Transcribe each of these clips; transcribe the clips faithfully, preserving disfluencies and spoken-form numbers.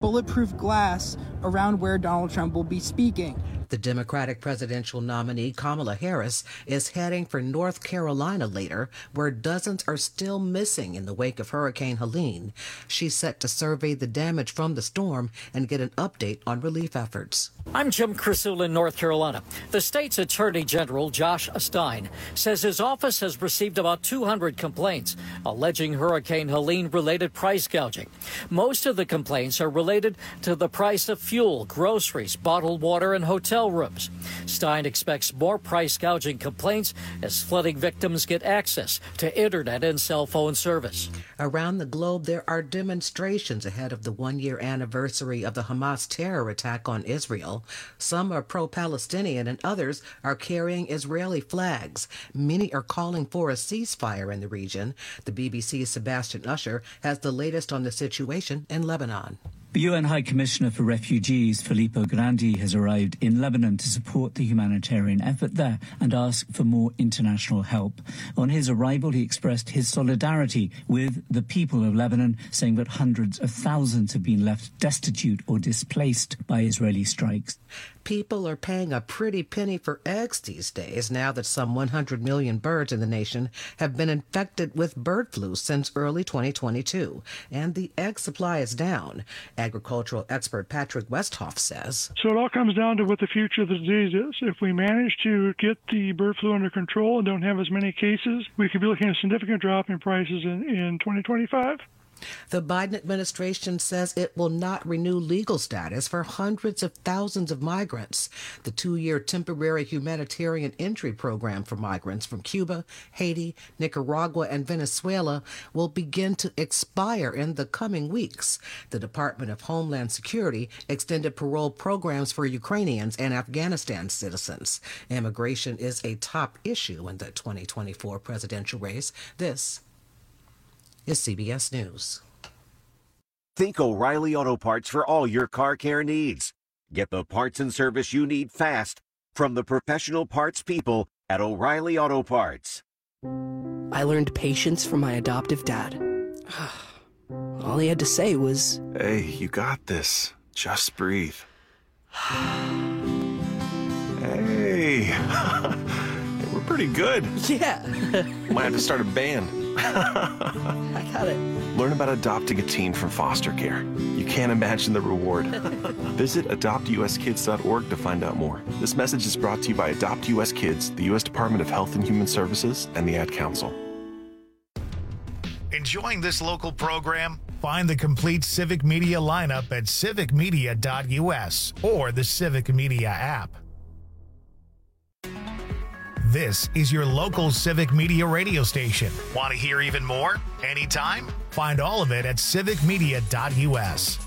bulletproof glass around where Donald Trump will be speaking. The Democratic presidential nominee Kamala Harris is heading for North Carolina later, where dozens are still missing in the wake of Hurricane Helene. She's set to survey the damage from the storm and get an update on relief efforts. I'm Jim Krasula in North Carolina. The state's Attorney General, Josh Stein, says his office has received about two hundred complaints alleging Hurricane Helene-related price gouging. Most of the complaints are related to the price of fuel, groceries, bottled water, and hotel rooms. Stein expects more price gouging complaints as flooding victims get access to internet and cell phone service. Around the globe, there are demonstrations ahead of the one-year anniversary of the Hamas terror attack on Israel. Some are pro-Palestinian and others are carrying Israeli flags. Many are calling for a ceasefire in the region. The B B C's Sebastian Usher has the latest on the situation in Lebanon. The U N High Commissioner for Refugees, Filippo Grandi, has arrived in Lebanon to support the humanitarian effort there and ask for more international help. On his arrival, he expressed his solidarity with the people of Lebanon, saying that hundreds of thousands have been left destitute or displaced by Israeli strikes. People are paying a pretty penny for eggs these days now that some one hundred million birds in the nation have been infected with bird flu since early twenty twenty-two, and the egg supply is down. Agricultural expert Patrick Westhoff says. So it all comes down to what the future of the disease is. If we manage to get the bird flu under control and don't have as many cases, we could be looking at a significant drop in prices in, in twenty twenty-five. The Biden administration says it will not renew legal status for hundreds of thousands of migrants. The two-year temporary humanitarian entry program for migrants from Cuba, Haiti, Nicaragua, and Venezuela will begin to expire in the coming weeks. The Department of Homeland Security extended parole programs for Ukrainians and Afghanistan citizens. Immigration is a top issue in the twenty twenty-four presidential race. This is C B S News. Think O'Reilly Auto Parts for all your car care needs. Get the parts and service you need fast from the professional parts people at O'Reilly Auto Parts. I learned patience from my adoptive dad. All he had to say was, "Hey, you got this. Just breathe." Hey, we're pretty good. Yeah. Might have to start a band. I got it. Learn about adopting a teen from foster care. You can't imagine the reward. Visit adopt u s kids dot org to find out more. This message is brought to you by Adopt U S Kids, the U S Department of Health and Human Services, and the Ad Council. Enjoying this local program? Find the complete Civic Media lineup at civic media dot u s or the Civic Media app. This is your local Civic Media radio station. Want to hear even more? Anytime? Find all of it at civic media dot u s.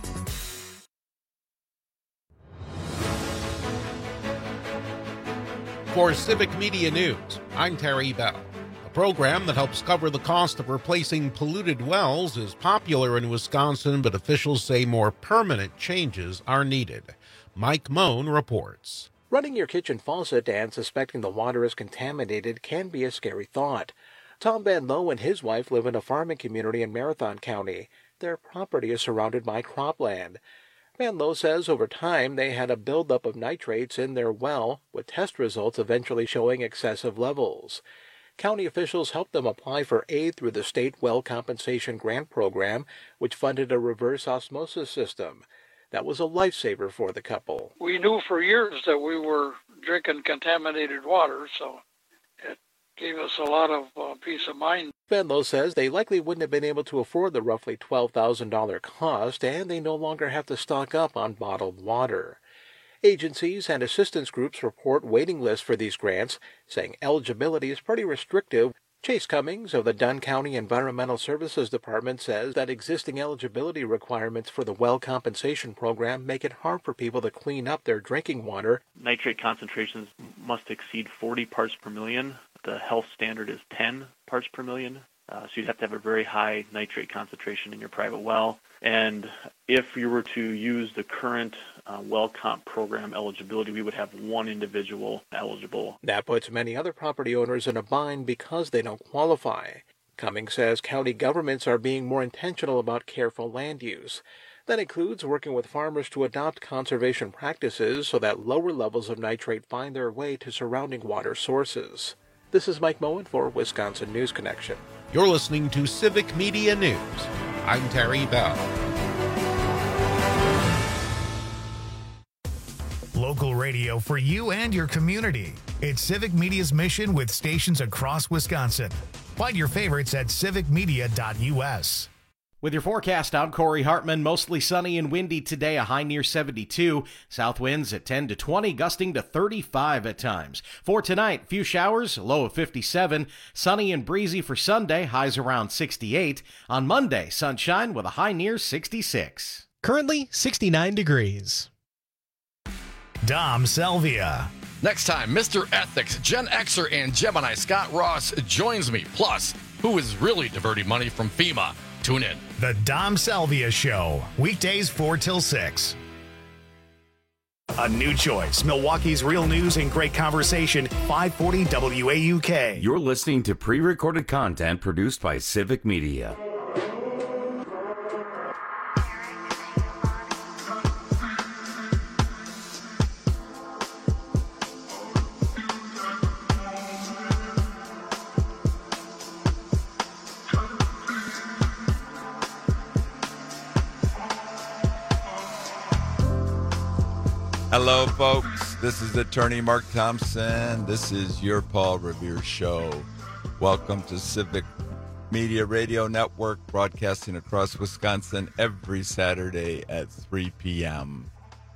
For Civic Media News, I'm Terry Bell. A program that helps cover the cost of replacing polluted wells is popular in Wisconsin, but officials say more permanent changes are needed. Mike Moan reports. Running your kitchen faucet and suspecting the water is contaminated can be a scary thought. Tom Van Lowe and his wife live in a farming community in Marathon County. Their property is surrounded by cropland. Van Lowe says over time they had a buildup of nitrates in their well, with test results eventually showing excessive levels. County officials helped them apply for aid through the State Well Compensation Grant Program, which funded a reverse osmosis system. That was a lifesaver for the couple. We knew for years that we were drinking contaminated water, so it gave us a lot of uh, peace of mind. Van Lowe says they likely wouldn't have been able to afford the roughly twelve thousand dollars cost, and they no longer have to stock up on bottled water. Agencies and assistance groups report waiting lists for these grants, saying eligibility is pretty restrictive. Chase Cummings of the Dunn County Environmental Services Department says that existing eligibility requirements for the Well Compensation Program make it hard for people to clean up their drinking water. Nitrate concentrations must exceed forty parts per million. The health standard is ten parts per million. Uh, so you'd have to have a very high nitrate concentration in your private well. And if you were to use the current uh, well comp program eligibility, we would have one individual eligible. That puts many other property owners in a bind because they don't qualify. Cummings says county governments are being more intentional about careful land use. That includes working with farmers to adopt conservation practices so that lower levels of nitrate find their way to surrounding water sources. This is Mike Moen for Wisconsin News Connection. You're listening to Civic Media News. I'm Terry Bell. Local radio for you and your community. It's Civic Media's mission with stations across Wisconsin. Find your favorites at civic media dot u s. With your forecast, I'm Corey Hartman. Mostly sunny and windy today, a high near seventy-two. South winds at ten to twenty, gusting to thirty-five at times. For tonight, few showers, low of fifty-seven. Sunny and breezy for Sunday, highs around sixty-eight. On Monday, sunshine with a high near sixty-six. Currently, sixty-nine degrees. Dom Salvia. Next time, Mister Ethics, Gen Xer, and Gemini Scott Ross joins me. Plus, who is really diverting money from FEMA? Tune in. The Dom Salvia Show, weekdays four till six. A new choice, Milwaukee's real news and great conversation, five forty W A U K. You're listening to pre-recorded content produced by Civic Media. Hello, folks. This is attorney Mark Thompson. This is your Paul Revere Show. Welcome to Civic Media Radio Network, broadcasting across Wisconsin every Saturday at three p.m.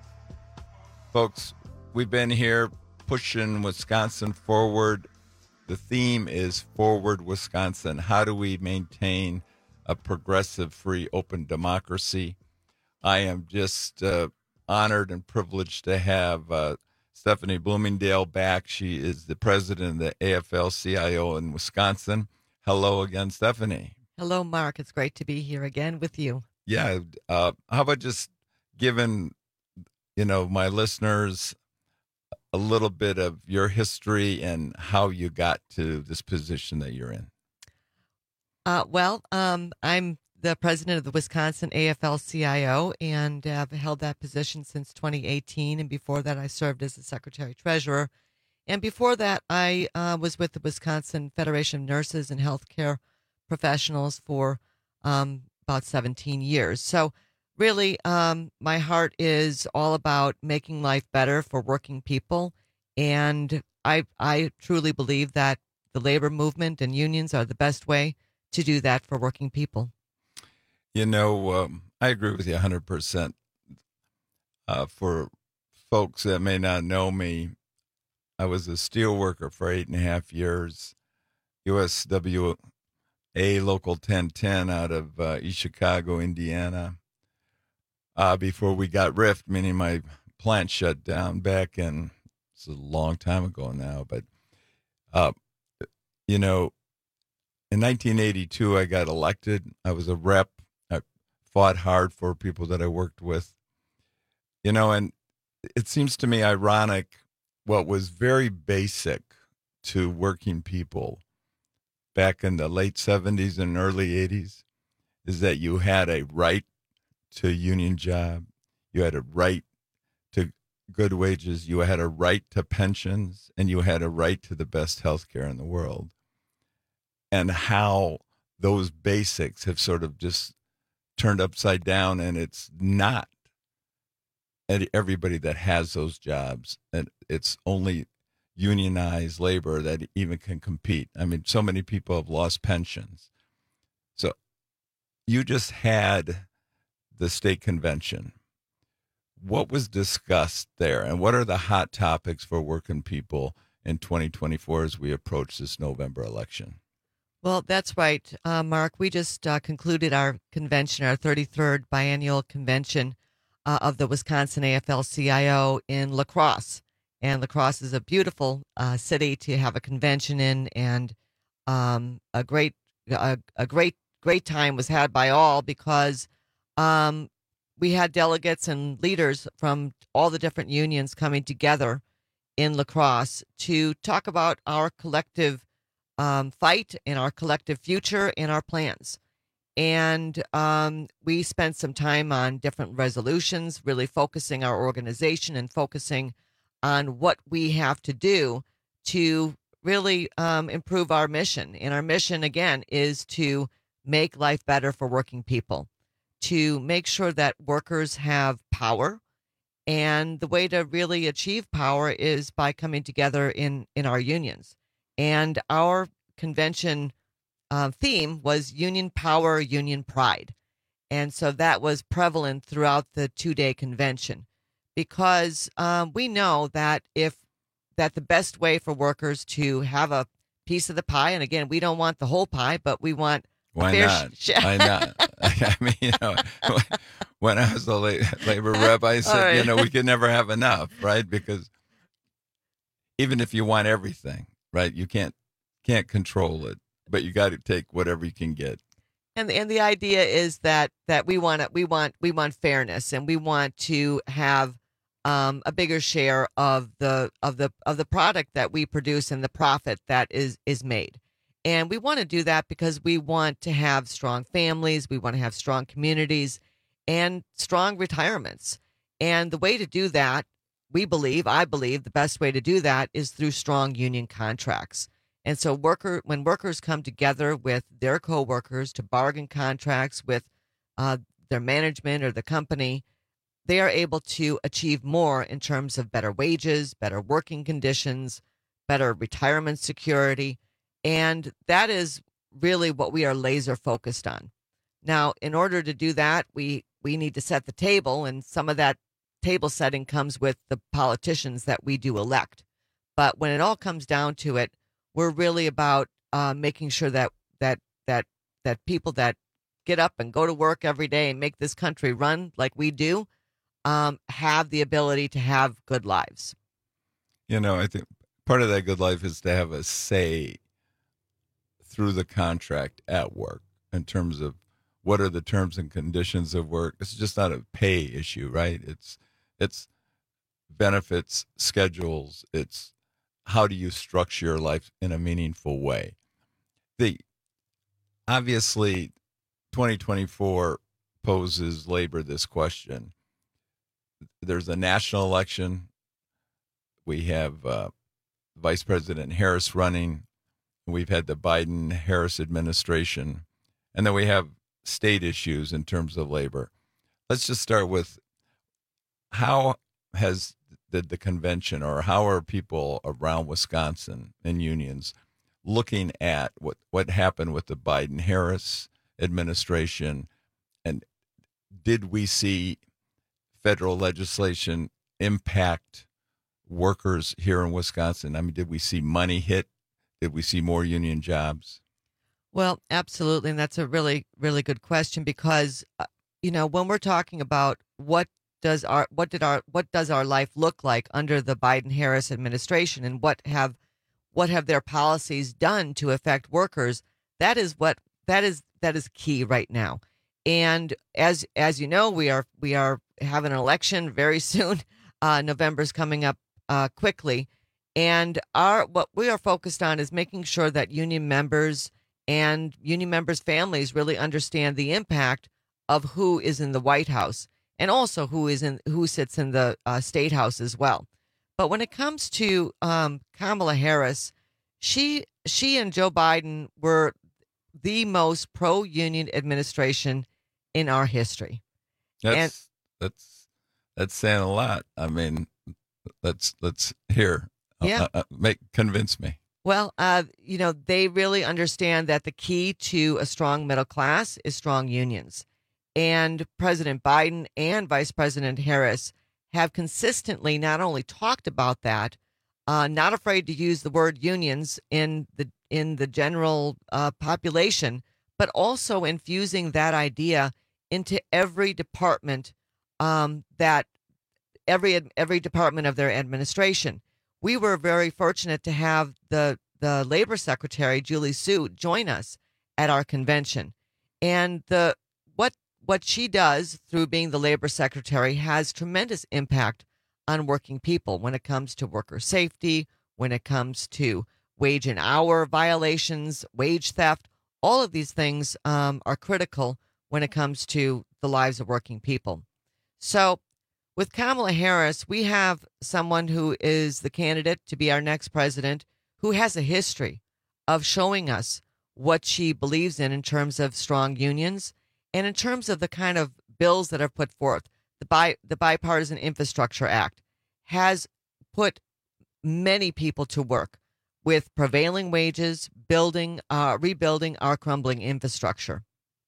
Folks, we've been here pushing Wisconsin forward. The theme is Forward Wisconsin. How do we maintain a progressive, free, open democracy? I am just... Uh, honored and privileged to have uh, Stephanie Bloomingdale back. She is the president of the A F L C I O in Wisconsin. Hello again, Stephanie. Hello, Mark. It's great to be here again with you. Yeah. Uh, how about just giving, you know, my listeners a little bit of your history and how you got to this position that you're in? Uh, well, um, I'm the president of the Wisconsin A F L C I O, and I've held that position since twenty eighteen. And before that, I served as the secretary treasurer. And before that, I uh, was with the Wisconsin Federation of Nurses and Healthcare Professionals for um, about seventeen years. So really, um, my heart is all about making life better for working people. And I, I truly believe that the labor movement and unions are the best way to do that for working people. You know, um, I agree with you one hundred percent. Uh, for folks that may not know me, I was a steel worker for eight and a half years, U S W A Local ten ten out of uh, East Chicago, Indiana, uh, before we got R I F, meaning my plant shut down back in, it's a long time ago now, but, uh, you know, in nineteen eighty-two, I got elected. I was a rep. Fought hard for people that I worked with, you know, and it seems to me ironic what was very basic to working people back in the late seventies and early eighties is that you had a right to a union job, you had a right to good wages, you had a right to pensions, and you had a right to the best health care in the world. And how those basics have sort of just turned upside down, and it's not everybody that has those jobs, and it's only unionized labor that even can compete. I mean, so many people have lost pensions. So you just had the state convention. What was discussed there, and what are the hot topics for working people in twenty twenty-four as we approach this November election? Well, that's right, uh, Mark. We just uh, concluded our convention, our thirty-third biennial convention uh, of the Wisconsin A F L C I O in La Crosse. And La Crosse is a beautiful uh, city to have a convention in, and um, a great, a, a great, great time was had by all because um, we had delegates and leaders from all the different unions coming together in La Crosse to talk about our collective Um, fight in our collective future and our plans. And um, we spent some time on different resolutions, really focusing our organization and focusing on what we have to do to really um, improve our mission. And our mission, again, is to make life better for working people, to make sure that workers have power. And the way to really achieve power is by coming together in, in our unions. And our convention uh, theme was union power, union pride. And so that was prevalent throughout the two-day convention, because um, we know that if that the best way for workers to have a piece of the pie, and again, we don't want the whole pie, but we want Why a fair not? sh- Why not? I mean, you know, when I was a la- labor rep, I said, right. you know, we could never have enough, right? Because even if you want everything, right, you can't can't control it, but you got to take whatever you can get. And and the idea is that that we want we want we want fairness, and we want to have um, a bigger share of the of the of the product that we produce and the profit that is is made. And we want to do that because we want to have strong families, we want to have strong communities, and strong retirements. And the way to do that, we believe, I believe, the best way to do that is through strong union contracts. And so worker when workers come together with their coworkers to bargain contracts with uh, their management or the company, they are able to achieve more in terms of better wages, better working conditions, better retirement security. And that is really what we are laser focused on. Now, in order to do that, we, we need to set the table, and some of that table setting comes with the politicians that we do elect. But when it all comes down to it, we're really about uh, making sure that that that that people that get up and go to work every day and make this country run like we do um, have the ability to have good lives. You know, I think part of that good life is to have a say through the contract at work in terms of what are the terms and conditions of work. It's just not a pay issue, right? It's it's benefits, schedules, it's how do you structure your life in a meaningful way? The obviously twenty twenty-four poses labor this question. There's a national election. We have uh, Vice President Harris running. We've had the Biden-Harris administration. And then we have state issues in terms of labor. Let's just start with how has did the convention, or how are people around Wisconsin and unions looking at what, what happened with the Biden-Harris administration, and did we see federal legislation impact workers here in Wisconsin? I mean, did we see money hit? Did we see more union jobs? Well, absolutely, and that's a really, really good question, because uh, you know, when we're talking about what does our what did our what does our life look like under the Biden-Harris administration, and what have what have their policies done to affect workers, that is what that is that is key right now. And as as you know, we are we are having an election very soon. Uh, November's coming up uh, quickly, and our what we are focused on is making sure that union members and union members' families really understand the impact of who is in the White House, and also who is in who sits in the uh, State House as well. But when it comes to um, Kamala Harris, she she and Joe Biden were the most pro-union administration in our history. That's and, that's that's saying a lot. I mean, let's let's hear. Yeah, uh, uh, make convince me. Well, uh, you know, they really understand that the key to a strong middle class is strong unions. And President Biden and Vice President Harris have consistently not only talked about that, uh, not afraid to use the word unions in the in the general uh, population, but also infusing that idea into every department um, that every every department of their administration. We were very fortunate to have the the Labor Secretary, Julie Su, join us at our convention. And the what what she does through being the Labor Secretary has tremendous impact on working people when it comes to worker safety, when it comes to wage and hour violations, wage theft, all of these things um, are critical when it comes to the lives of working people. So with Kamala Harris, we have someone who is the candidate to be our next president who has a history of showing us what she believes in in terms of strong unions and in terms of the kind of bills that are put forth. The, bi- the Bipartisan Infrastructure Act has put many people to work with prevailing wages, building, uh, rebuilding our crumbling infrastructure.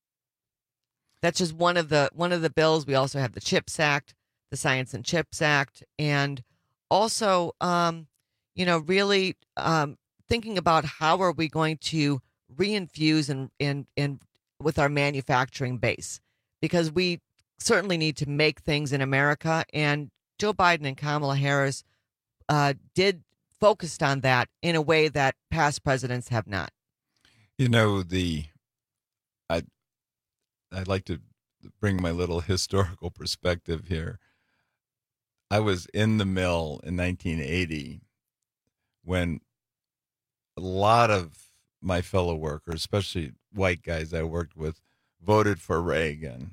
That's just one of the one of the bills. We also have the CHIPS Act, the Science and Chips Act, and also, um, you know, really um, thinking about how are we going to reinfuse and in, in, in with our manufacturing base, because we certainly need to make things in America, and Joe Biden and Kamala Harris uh, did focused on that in a way that past presidents have not. You know, the I I'd like to bring my little historical perspective here. I was in the mill in nineteen eighty when a lot of my fellow workers, especially white guys I worked with, voted for Reagan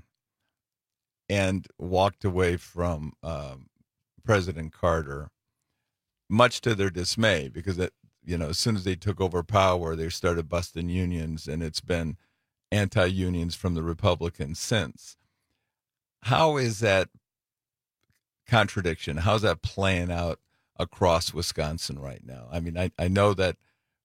and walked away from um, President Carter, much to their dismay, because that, you know, as soon as they took over power, they started busting unions, and it's been anti-unions from the Republicans since. How is that contradiction? How's that playing out across Wisconsin right now? I mean, I, I know that,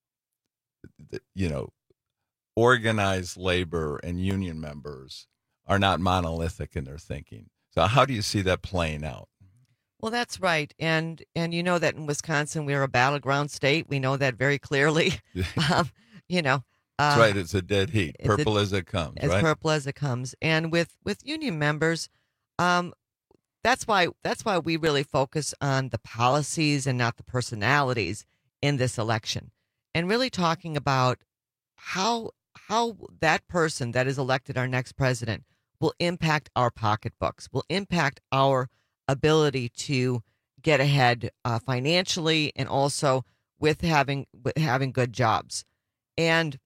you know, organized labor and union members are not monolithic in their thinking. So how do you see that playing out? Well, that's right. And and you know that in Wisconsin, we're a battleground state. We know that very clearly. um, you know. Uh, That's right. It's a dead heat. Purple a, as it comes, as right? purple as it comes. And with, with union members, um, that's why that's why we really focus on the policies and not the personalities in this election, and really talking about how how that person that is elected our next president will impact our pocketbooks, will impact our ability to get ahead uh, financially, and also with having with having good jobs. And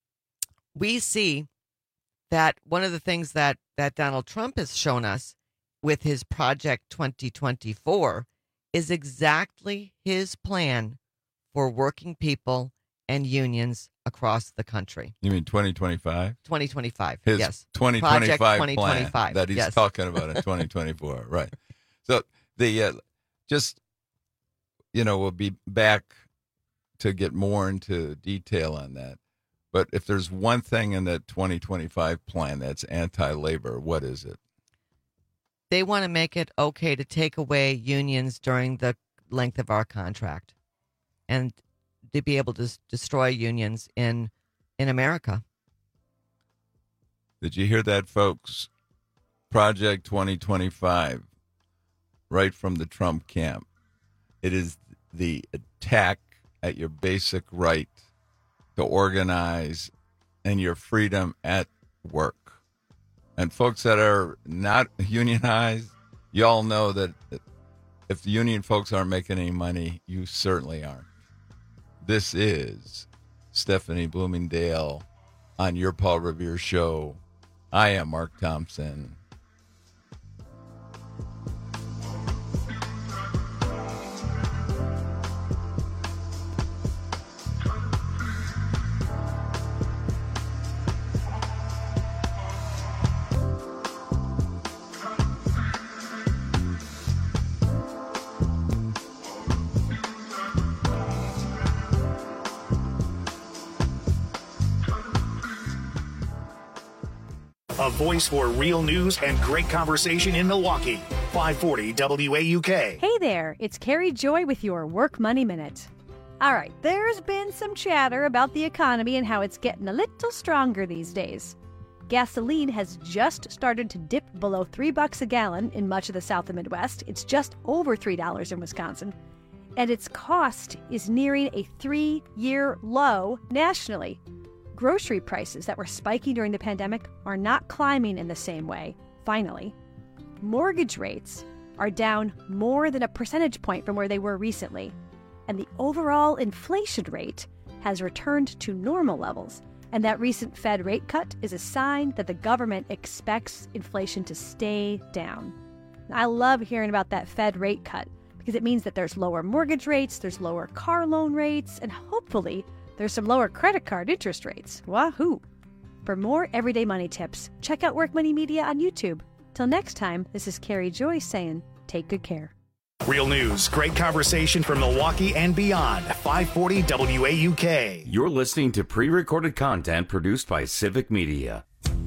we see that one of the things that, that Donald Trump has shown us with his Project twenty twenty-four is exactly his plan for working people and unions across the country. You mean twenty twenty-five? twenty twenty-five, his yes. twenty twenty-five Project plan that he's yes. talking about in twenty twenty-four, right. So the uh, just, you know, we'll be back to get more into detail on that. But if there's one thing in that twenty twenty-five plan that's anti-labor, what is it? They want to make it okay to take away unions during the length of our contract, and to be able to s- destroy unions in in America. Did you hear that, folks? Project twenty twenty-five, right from the Trump camp. It is the attack at your basic right to organize and your freedom at work. And folks that are not unionized, y'all know that if the union folks aren't making any money, you certainly aren't. This is Stephanie Bloomingdale on Your Paul Revere Show. I am Mark Thompson. A voice for real news and great conversation in Milwaukee. five forty W A U K. Hey there, it's Carrie Joy with your Work Money Minute. All right, there's been some chatter about the economy and how it's getting a little stronger these days. Gasoline has just started to dip below three bucks a gallon in much of the South and Midwest. It's just over three dollars in Wisconsin. And its cost is nearing a three-year low nationally. Grocery prices that were spiking during the pandemic are not climbing in the same way, finally. Mortgage rates are down more than a percentage point from where they were recently, and the overall inflation rate has returned to normal levels. And that recent Fed rate cut is a sign that the government expects inflation to stay down. I love hearing about that Fed rate cut because it means that there's lower mortgage rates, there's lower car loan rates, and hopefully there's some lower credit card interest rates. Wahoo! For more everyday money tips, check out Work Money Media on YouTube. Till next time, this is Carrie Joy saying, take good care. Real news, great conversation from Milwaukee and beyond. five forty W A U K. You're listening to pre-recorded content produced by Civic Media.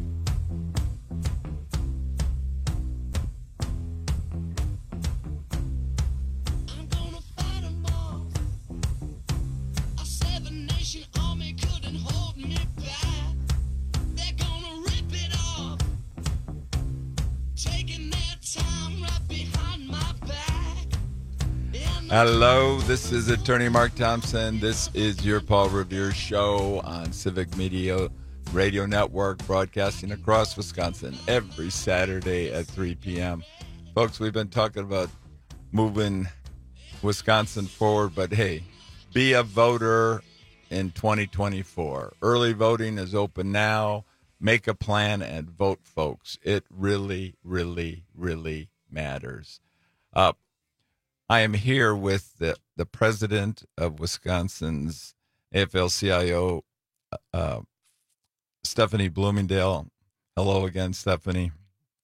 Hello, this is Attorney Mark Thompson. This is your Paul Revere show on Civic Media Radio Network, broadcasting across Wisconsin every Saturday at three p.m. Folks, we've been talking about moving Wisconsin forward, but hey, be a voter in twenty twenty-four. Early voting is open now. Make a plan and vote, folks. It really, really, really matters. Uh, I am here with the, the president of Wisconsin's A F L C I O, uh, Stephanie Bloomingdale. Hello again, Stephanie.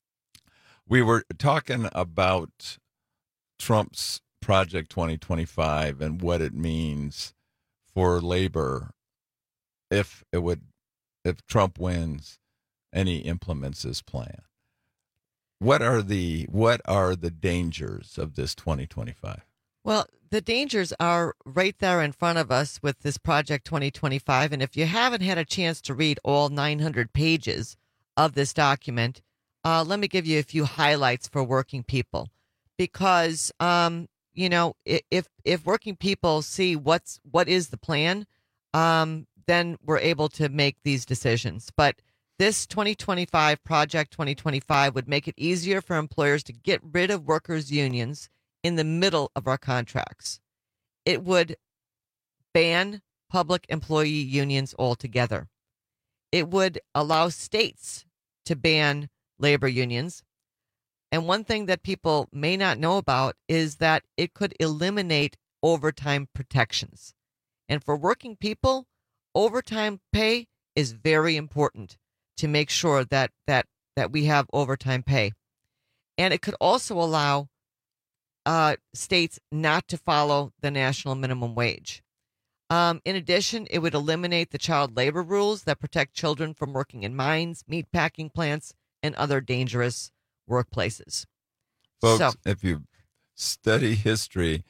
We were talking about Trump's Project twenty twenty-five and what it means for labor if it would, if Trump wins and he implements his plan. What are the what are the dangers of this twenty twenty-five? Well, the dangers are right there in front of us with this Project twenty twenty-five. And if you haven't had a chance to read all nine hundred pages of this document, uh, let me give you a few highlights for working people. Because, um, you know, if if working people see what's what is the plan, um, then we're able to make these decisions. But this twenty twenty-five, Project twenty twenty-five, would make it easier for employers to get rid of workers' unions in the middle of our contracts. It would ban public employee unions altogether. It would allow states to ban labor unions. And one thing that people may not know about is that it could eliminate overtime protections. And for working people, overtime pay is very important to make sure that that that we have overtime pay. And it could also allow uh, states not to follow the national minimum wage. Um, in addition, it would eliminate the child labor rules that protect children from working in mines, meatpacking plants, and other dangerous workplaces. Folks, so, if you study history,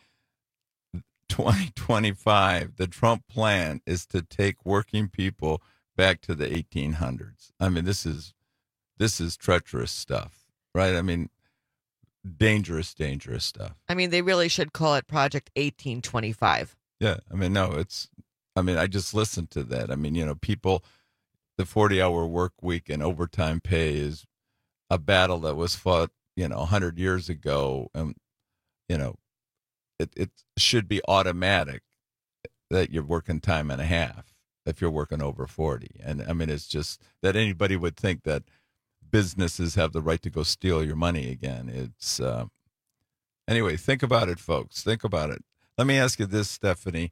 twenty twenty-five, the Trump plan is to take working people back to the eighteen hundreds. I mean, this is this is treacherous stuff, right? I mean, dangerous, dangerous stuff. I mean, they really should call it Project eighteen twenty-five. Yeah, I mean, no, it's, I mean, I just listened to that. I mean, you know, people, the forty-hour work week and overtime pay is a battle that was fought, you know, one hundred years ago. And, you know, it, it should be automatic that you're working time and a half if you're working over forty. And I mean, it's just that anybody would think that businesses have the right to go steal your money again. It's, uh, anyway, think about it, folks. Think about it. Let me ask you this, Stephanie.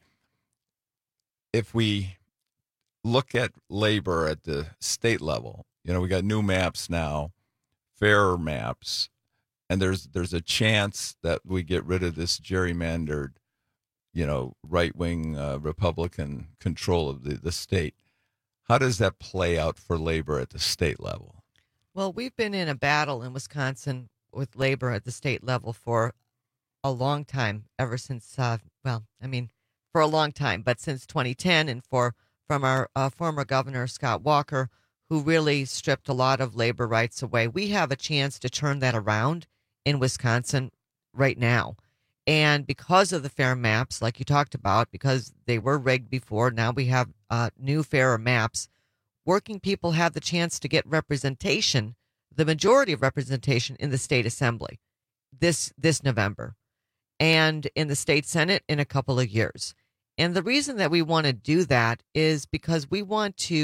If we look at labor at the state level, you know, we got new maps now, fairer maps, and there's there's a chance that we get rid of this gerrymandered, you know, right-wing uh, Republican control of the, the state. How does that play out for labor at the state level? Well, we've been in a battle in Wisconsin with labor at the state level for a long time, ever since, uh, well, I mean, for a long time, but since twenty ten, and for from our uh, former governor, Scott Walker, who really stripped a lot of labor rights away. We have a chance to turn that around in Wisconsin right now. And because of the fair maps, like you talked about, because they were rigged before, now we have uh, new fairer maps. Working people have the chance to get representation, the majority of representation in the state assembly this this November, and in the state Senate in a couple of years. And the reason that we want to do that is because we want to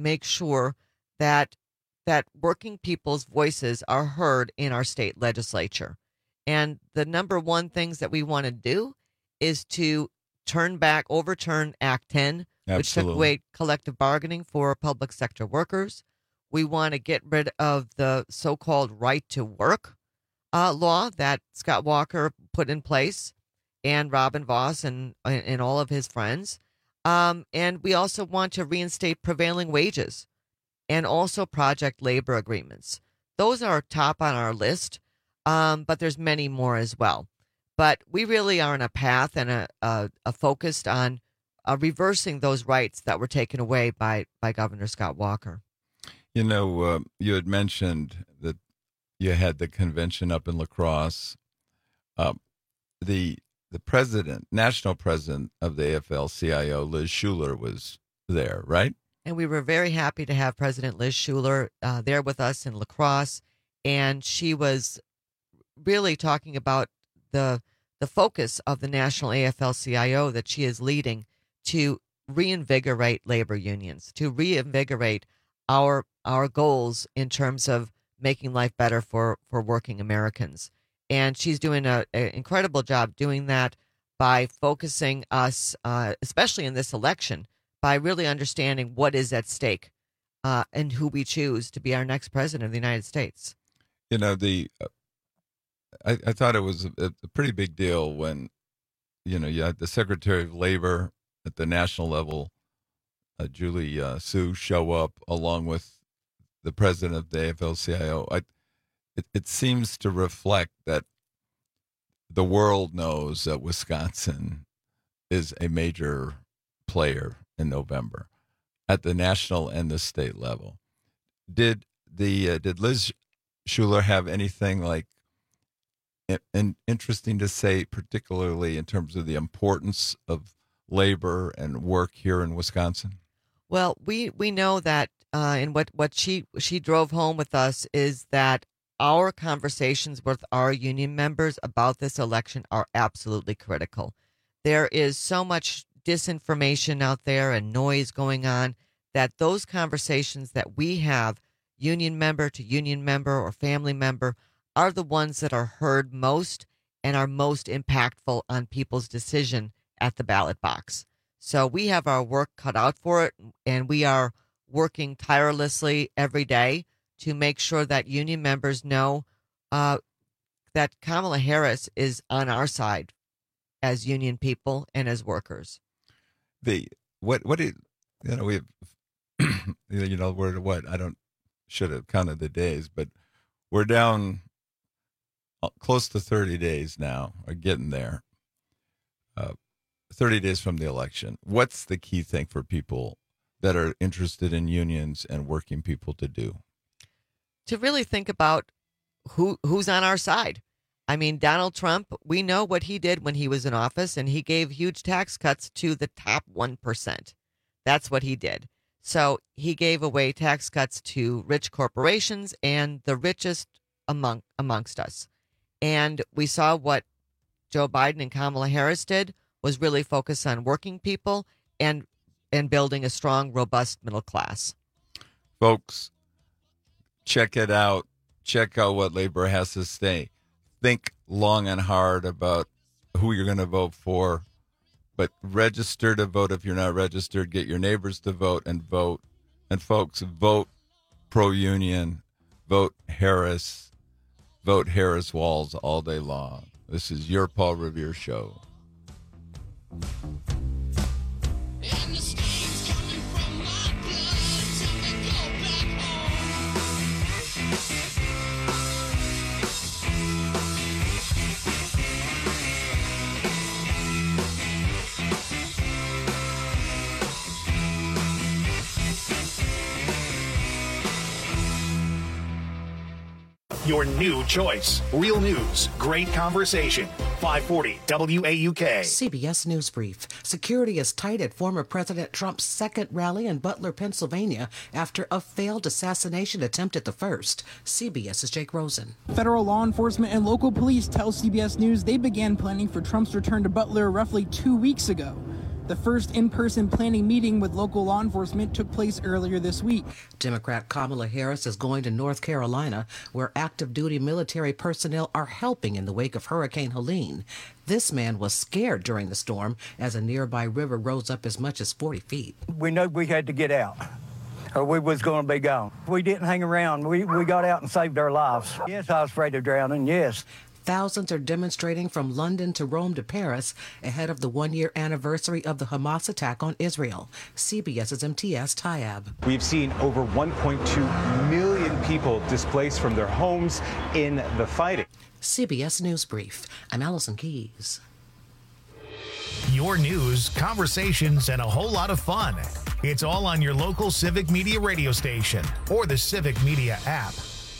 make sure that that working people's voices are heard in our state legislature. And the number one things that we want to do is to turn back, overturn Act ten, Absolutely. which took away collective bargaining for public sector workers. We want to get rid of the so-called right to work uh, law that Scott Walker put in place, and Robin Vos and, and all of his friends. Um, and we also want to reinstate prevailing wages and also project labor agreements. Those are top on our list, um, but there's many more as well. But we really are on a path and a, a, a focused on uh, reversing those rights that were taken away by, by Governor Scott Walker. You know, uh, you had mentioned that you had the convention up in La Crosse. Uh, the the president, national president of the A F L C I O, Liz Shuler, was there, right? And we were very happy to have President Liz Shuler uh, there with us in La Crosse. And she was really talking about the the focus of the national A F L C I O that she is leading to reinvigorate labor unions, to reinvigorate our our goals in terms of making life better for, for working Americans. And she's doing an incredible job doing that by focusing us, uh, especially in this election, by really understanding what is at stake uh, and who we choose to be our next president of the United States. You know, the uh, I, I thought it was a, a pretty big deal when, you know, you had the Secretary of Labor at the national level, uh, Julie uh, Su, show up along with the president of the A F L C I O. I, it, it seems to reflect that the world knows that Wisconsin is a major player in November at the national and the state level. Did the uh, did Liz Shuler have anything like in, interesting to say, particularly in terms of the importance of labor and work here in Wisconsin? Well, we, we know that, uh, and what, what she she drove home with us is that our conversations with our union members about this election are absolutely critical. There is so much disinformation out there and noise going on that those conversations that we have, union member to union member or family member, are the ones that are heard most and are most impactful on people's decision at the ballot box. So we have our work cut out for it, and we are working tirelessly every day to make sure that union members know uh, that Kamala Harris is on our side as union people and as workers. The what what it, you know, we have, you know, we're what I don't should have counted the days, but we're down close to thirty days now, or getting there. Uh, thirty days from the election. What's the key thing for people that are interested in unions and working people to do? To really think about who who's on our side. I mean, Donald Trump, we know what he did when he was in office, and he gave huge tax cuts to the top one percent. That's what he did. So he gave away tax cuts to rich corporations and the richest among amongst us. And we saw what Joe Biden and Kamala Harris did was really focus on working people and and building a strong, robust middle class. Folks, check it out. Check out what labor has to say. Think long and hard about who you're going to vote for, but register to vote if you're not registered. Get your neighbors to vote and vote. And folks, vote pro-union, vote Harris, vote Harris Walz all day long. This is your Paul Revere Show. Your new choice. Real news, great conversation. five forty W A U K. C B S News Brief. Security is tight at former President Trump's second rally in Butler, Pennsylvania, after a failed assassination attempt at the first. CBS's Jake Rosen. Federal law enforcement and local police tell C B S News they began planning for Trump's return to Butler roughly two weeks ago. The first in-person planning meeting with local law enforcement took place earlier this week. Democrat Kamala Harris is going to North Carolina, where active duty military personnel are helping in the wake of Hurricane Helene. This man was scared during the storm as a nearby river rose up as much as forty feet. We knew we had to get out, or we was going to be gone. We didn't hang around. We, we got out and saved our lives. Yes, I was afraid of drowning, yes. Thousands are demonstrating from London to Rome to Paris ahead of the one-year anniversary of the Hamas attack on Israel. CBS's M T S Tayeb. We've seen over one point two million people displaced from their homes in the fighting. C B S News Brief. I'm Allison Keys. Your news, conversations, and a whole lot of fun. It's all on your local Civic Media radio station or the Civic Media app.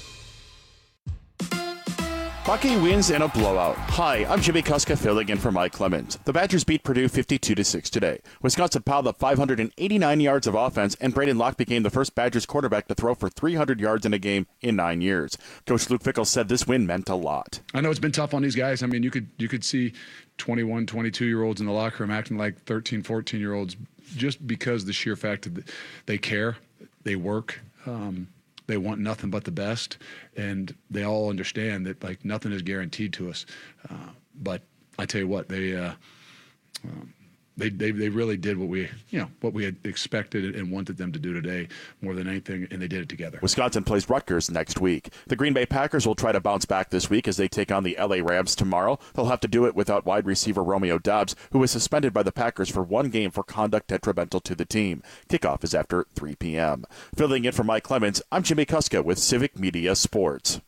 Hockey wins in a blowout. Hi, I'm Jimmy Kuska filling in for Mike Clemens. The Badgers beat Purdue fifty-two to six today. Wisconsin piled up five hundred eighty-nine yards of offense, and Braden Locke became the first Badgers quarterback to throw for three hundred yards in a game in nine years. Coach Luke Fickell said this win meant a lot. I know it's been tough on these guys. I mean, you could you could see twenty-one, twenty-two-year-olds in the locker room acting like thirteen, fourteen-year-olds just because the sheer fact that they care, they work, um, they want nothing but the best, and they all understand that like nothing is guaranteed to us. Uh, but I tell you what, they, uh, um, they they they really did what we you know what we had expected and wanted them to do today more than anything, and they did it together. Wisconsin plays Rutgers next week. The Green Bay Packers will try to bounce back this week as they take on the L A Rams tomorrow. They'll have to do it without wide receiver Romeo Doubs, who was suspended by the Packers for one game for conduct detrimental to the team. Kickoff is after three p.m. Filling in for Mike Clemens, I'm Jimmy Kuska with Civic Media Sports.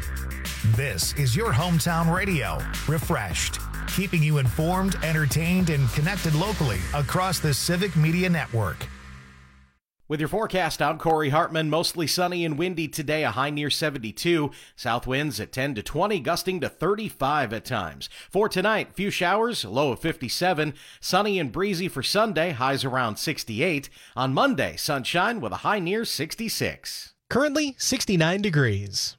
This is your hometown radio, refreshed, keeping you informed, entertained, and connected locally across the Civic Media Network. With your forecast, I'm Corey Hartman. Mostly sunny and windy today, a high near seventy-two. South winds at ten to twenty, gusting to thirty-five at times. For tonight, few showers, low of fifty-seven. Sunny and breezy for Sunday, highs around sixty-eight. On Monday, sunshine with a high near sixty-six. Currently, sixty-nine degrees.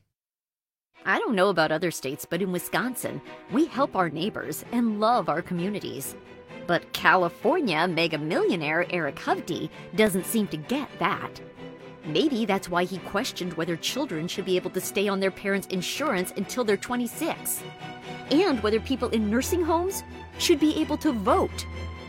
I don't know about other states, but in Wisconsin, we help our neighbors and love our communities. But California mega millionaire Eric Hovde doesn't seem to get that. Maybe that's why he questioned whether children should be able to stay on their parents' insurance until they're twenty-six, and whether people in nursing homes should be able to vote.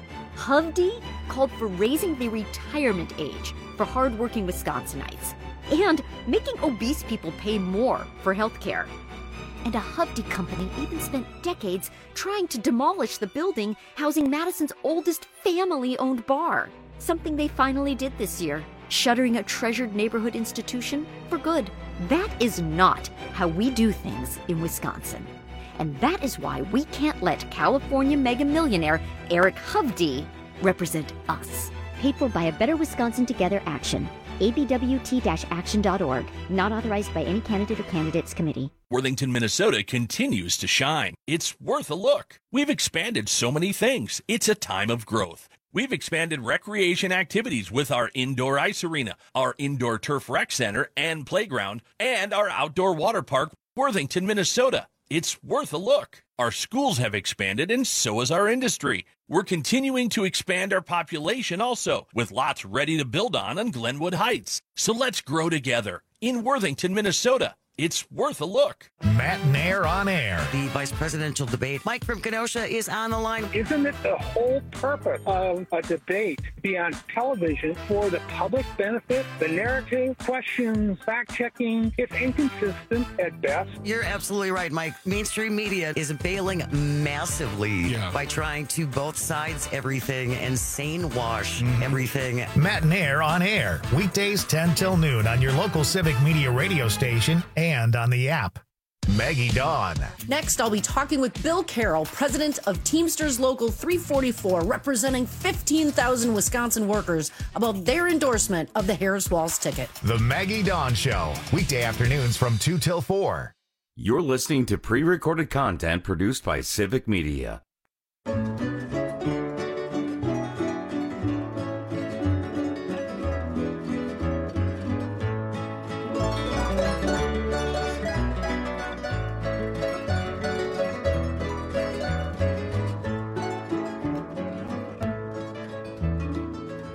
Hovde called for raising the retirement age for hardworking Wisconsinites and making obese people pay more for health care. And a Hovde company even spent decades trying to demolish the building housing Madison's oldest family-owned bar, something they finally did this year, shuttering a treasured neighborhood institution for good. That is not how we do things in Wisconsin. And that is why we can't let California mega millionaire Eric Hovde represent us. Paid for by a Better Wisconsin Together action. A B W T action dot org. Not authorized by any candidate or candidates committee. Worthington, Minnesota continues to shine. It's worth a look. We've expanded so many things. It's a time of growth. We've expanded recreation activities with our indoor ice arena, our indoor turf rec center and playground, and our outdoor water park, Worthington, Minnesota. It's worth a look. Our schools have expanded, and so has our industry. We're continuing to expand our population also, with lots ready to build on on Glenwood Heights. So let's grow together in Worthington, Minnesota. It's worth a look. Matt Nair on air. The vice presidential debate. Mike from Kenosha is on the line. Isn't it the whole purpose of a debate to be on television for the public benefit? The narrative, questions, fact-checking, it's inconsistent at best. You're absolutely right, Mike. Mainstream media is bailing massively yeah. by trying to both sides everything and sane wash mm-hmm. everything. Matt Nair on air. Weekdays ten till noon on your local Civic Media radio station and on the app. Maggie Dawn. Next, I'll be talking with Bill Carroll, president of Teamsters Local three forty-four, representing fifteen thousand Wisconsin workers, about their endorsement of the Harris Walls ticket. The Maggie Dawn Show, weekday afternoons from two till four. You're listening to pre-recorded content produced by Civic Media.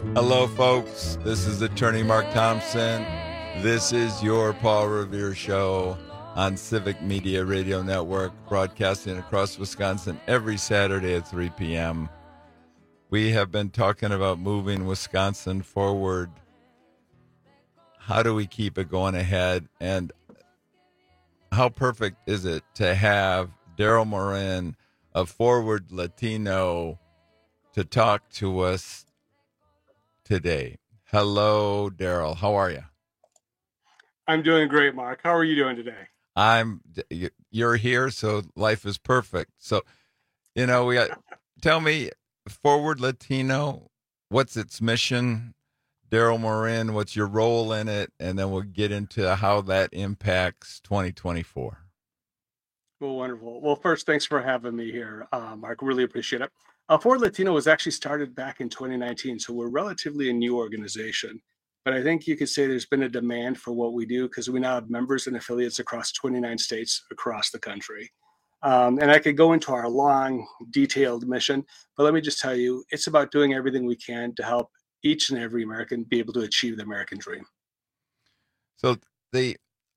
Hello, folks. This is Attorney Mark Thompson. This is your Paul Revere Show on Civic Media Radio Network, broadcasting across Wisconsin every Saturday at three p.m. We have been talking about moving Wisconsin forward. How do we keep it going ahead? And how perfect is it to have Daryl Morin, a Forward Latino, to talk to us today? Hello, Daryl. How are you? I'm doing great, Mark. How are you doing today? I'm. You're here, so life is perfect. So, you know, we got. Tell me, Forward Latino, what's its mission? Daryl Morin, what's your role in it? And then we'll get into how that impacts twenty twenty-four. Well, wonderful. Well, first, thanks for having me here, uh, Mark. Really appreciate it. Uh, Forward Latino was actually started back in twenty nineteen, so we're relatively a new organization. But I think you could say there's been a demand for what we do because we now have members and affiliates across twenty-nine states across the country. Um, and I could go into our long, detailed mission, but let me just tell you, it's about doing everything we can to help each and every American be able to achieve the American dream. So the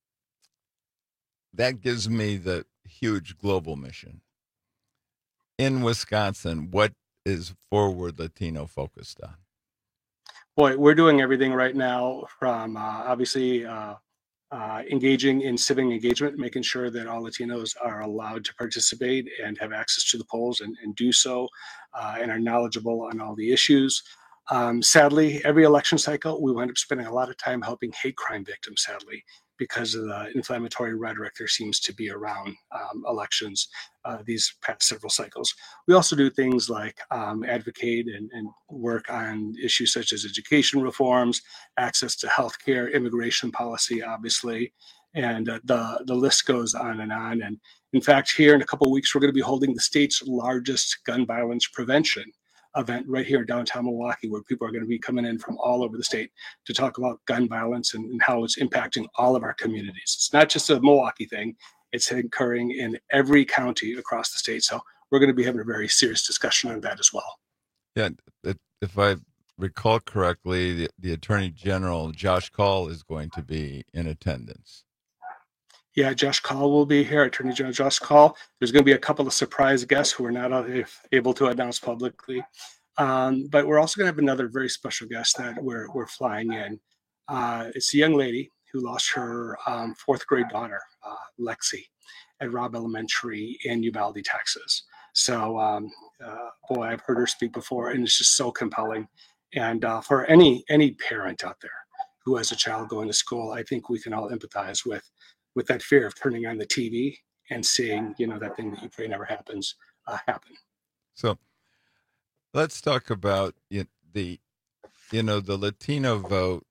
that gives me the huge global mission. In Wisconsin, what is Forward Latino focused on? Boy, we're doing everything right now from uh, obviously uh, uh, engaging in civic engagement, making sure that all Latinos are allowed to participate and have access to the polls and, and do so uh, and are knowledgeable on all the issues. Um, sadly, every election cycle, we wind up spending a lot of time helping hate crime victims, sadly, because of the inflammatory rhetoric there seems to be around um, elections uh, these past several cycles. We also do things like um, advocate and, and work on issues such as education reforms, access to healthcare, immigration policy, obviously, and uh, the, the list goes on and on. And in fact, here in a couple of weeks, we're going to be holding the state's largest gun violence prevention event right here in downtown Milwaukee, where people are going to be coming in from all over the state to talk about gun violence and, and how it's impacting all of our communities. It's not just a Milwaukee thing, it's occurring in every county across the state. So we're going to be having a very serious discussion on that as well. Yeah, if I recall correctly, the, the Attorney General, Josh Kaul, is going to be in attendance. Yeah, Josh Kaul will be here, Attorney General Josh Kaul. There's going to be a couple of surprise guests who are not able to announce publicly. Um, but we're also going to have another very special guest that we're, we're flying in. Uh, it's a young lady who lost her um, fourth grade daughter, uh, Lexi, at Robb Elementary in Uvalde, Texas. So, um, uh, boy, I've heard her speak before, and it's just so compelling. And uh, for any any parent out there who has a child going to school, I think we can all empathize with with that fear of turning on the T V and seeing, you know, that thing that you pray never happens uh, happen. So let's talk about you know, the, you know, the Latino vote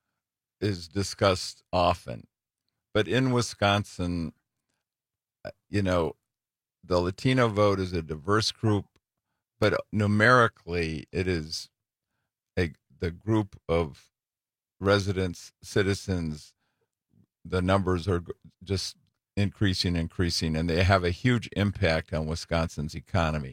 is discussed often, but in Wisconsin, you know, the Latino vote is a diverse group, but numerically it is a the group of residents, citizens. The numbers are just increasing, increasing, and they have a huge impact on Wisconsin's economy.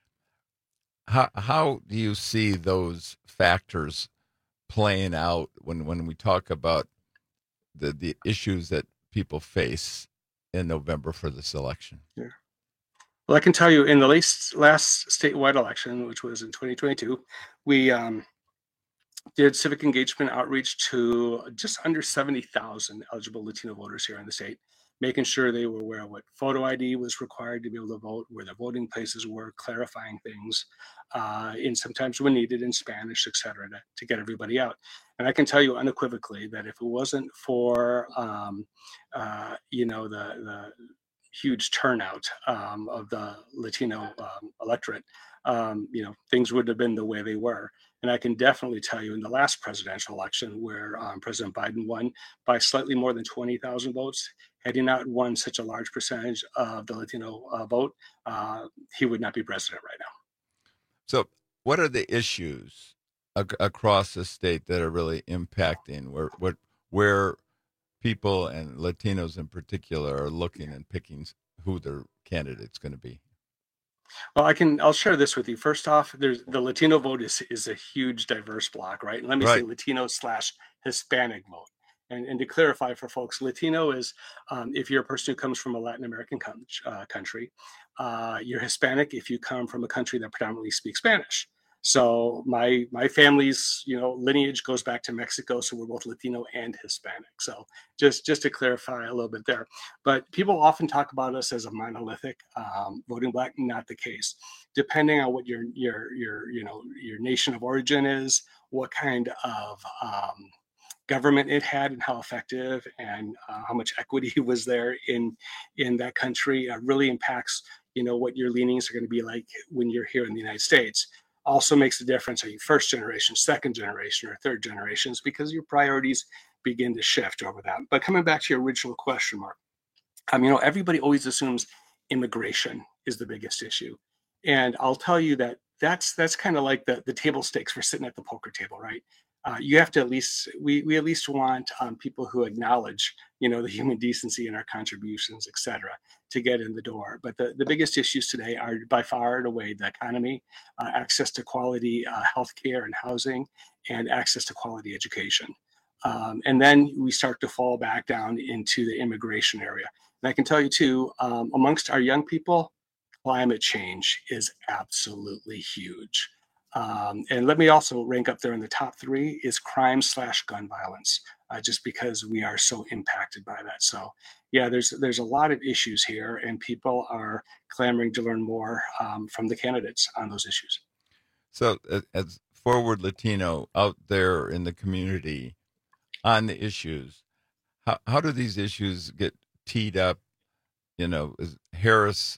How how do you see those factors playing out when, when we talk about the, the issues that people face in November for this election? Yeah. Well, I can tell you in the last, last statewide election, which was in twenty twenty-two, we um, did civic engagement outreach to just under seventy thousand eligible Latino voters here in the state, making sure they were aware of what photo I D was required to be able to vote, where their voting places were, clarifying things, uh, and sometimes when needed in Spanish, et cetera, to, to get everybody out. And I can tell you unequivocally that if it wasn't for, um, uh, you know, the, the huge turnout um, of the Latino um, electorate, um, you know, things would have been the way they were. And I can definitely tell you in the last presidential election where um, President Biden won by slightly more than twenty thousand votes, had he not won such a large percentage of the Latino uh, vote, uh, he would not be president right now. So what are the issues ac- across the state that are really impacting where, what, where people and Latinos in particular are looking and picking who their candidate's going to be? Well, I can, I'll share this with you. First off, there's the Latino vote is, is a huge diverse block, right? And let me say Right. Latino slash Hispanic vote. And, and to clarify for folks, Latino is um, if you're a person who comes from a Latin American com- uh, country. Uh, you're Hispanic if you come from a country that predominantly speaks Spanish. So my my family's you know lineage goes back to Mexico, so we're both Latino and Hispanic. So just just to clarify a little bit there. But people often talk about us as a monolithic um, voting bloc. Not the case. Depending on what your your your you know your nation of origin is, what kind of um, government it had and how effective and uh, how much equity was there in in that country uh, really impacts you know what your leanings are going to be like when you're here in the United States. Also makes a difference are you first generation, second generation, or third generations, because your priorities begin to shift over that. But coming back to your original question, Mark, um, you know everybody always assumes immigration is the biggest issue, and I'll tell you that that's that's kind of like the the table stakes for sitting at the poker table, right? Uh, you have to at least we we at least want um, people who acknowledge you know the human decency in our contributions, et cetera, to get in the door. But the, the biggest issues today are by far and away the economy, uh, access to quality uh, healthcare and housing, and access to quality education. Um, and then we start to fall back down into the immigration area. And I can tell you too, um, amongst our young people, climate change is absolutely huge. Um, and let me also rank up there in the top three is crime slash gun violence, uh, just because we are so impacted by that. So yeah, there's there's a lot of issues here, and people are clamoring to learn more um, from the candidates on those issues. So uh, as Forward Latino out there in the community on the issues, how how do these issues get teed up? You know, is Harris,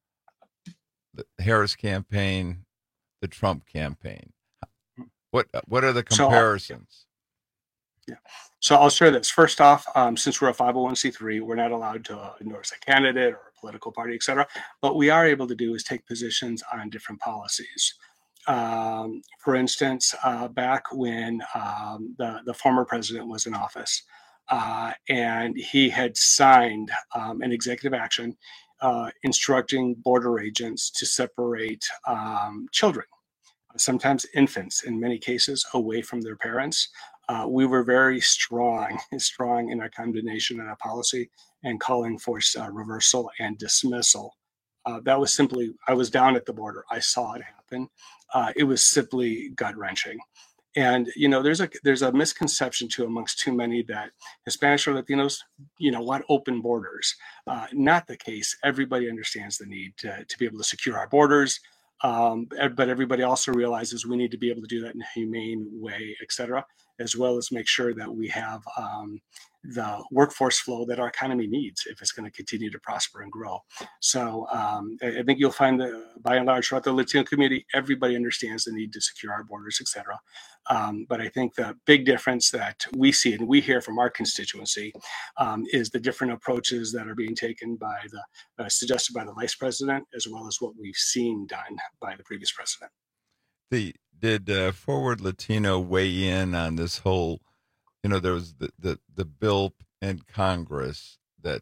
the Harris campaign, the Trump campaign. What what are the comparisons? So, yeah. So I'll share this. First off, um, since we're a five oh one c three, we're not allowed to endorse a candidate or a political party, et cetera. What we are able to do is take positions on different policies. Um, for instance, uh, back when um, the, the former president was in office, uh, and he had signed um, an executive action uh, instructing border agents to separate um, children, sometimes infants in many cases, away from their parents. Uh, we were very strong, strong in our condemnation and our policy and calling for uh, reversal and dismissal. Uh, that was simply, I was down at the border. I saw it happen. Uh, it was simply gut wrenching. And, you know, there's a there's a misconception too amongst too many that Hispanics or Latinos, you know, want open borders. Uh, not the case. Everybody understands the need to, to be able to secure our borders. Um, but everybody also realizes we need to be able to do that in a humane way, et cetera, as well as make sure that we have um, the workforce flow that our economy needs if it's going to continue to prosper and grow. So um, I, I think you'll find that by and large throughout the Latino community, everybody understands the need to secure our borders, et cetera. Um, but I think the big difference that we see and we hear from our constituency um, is the different approaches that are being taken by the, uh, suggested by the vice president, as well as what we've seen done by the previous president. The did uh, Forward Latino weigh in on this whole, you know, there was the, the, the bill in Congress that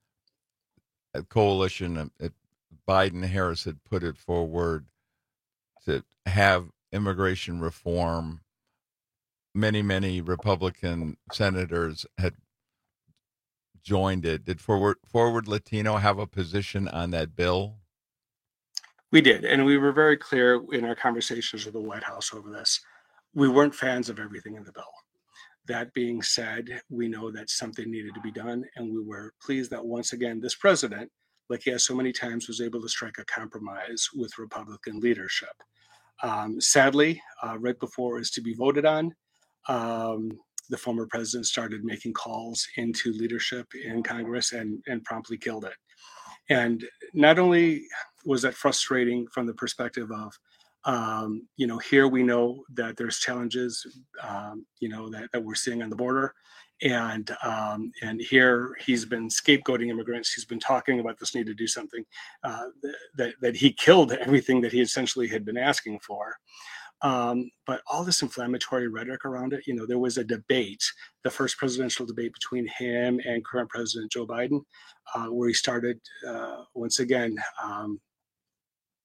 a coalition of uh, Biden Harris had put it forward to have immigration reform. Many, many Republican senators had joined it. Did Forward, Forward Latino have a position on that bill? We did, and we were very clear in our conversations with the White House over this. We weren't fans of everything in the bill. That being said, we know that something needed to be done, and we were pleased that once again, this president, like he has so many times, was able to strike a compromise with Republican leadership. Um, sadly, uh, right before it was to be voted on, um, the former president started making calls into leadership in Congress and, and promptly killed it. And not only was that frustrating from the perspective of, um, you know, here we know that there's challenges, um, you know, that, that we're seeing on the border. And um, and here he's been scapegoating immigrants. He's been talking about this need to do something, uh, that, that he killed everything that he essentially had been asking for. Um, but all this inflammatory rhetoric around it, you know, there was a debate, the first presidential debate between him and current President Joe Biden, uh, where he started, uh, once again, um,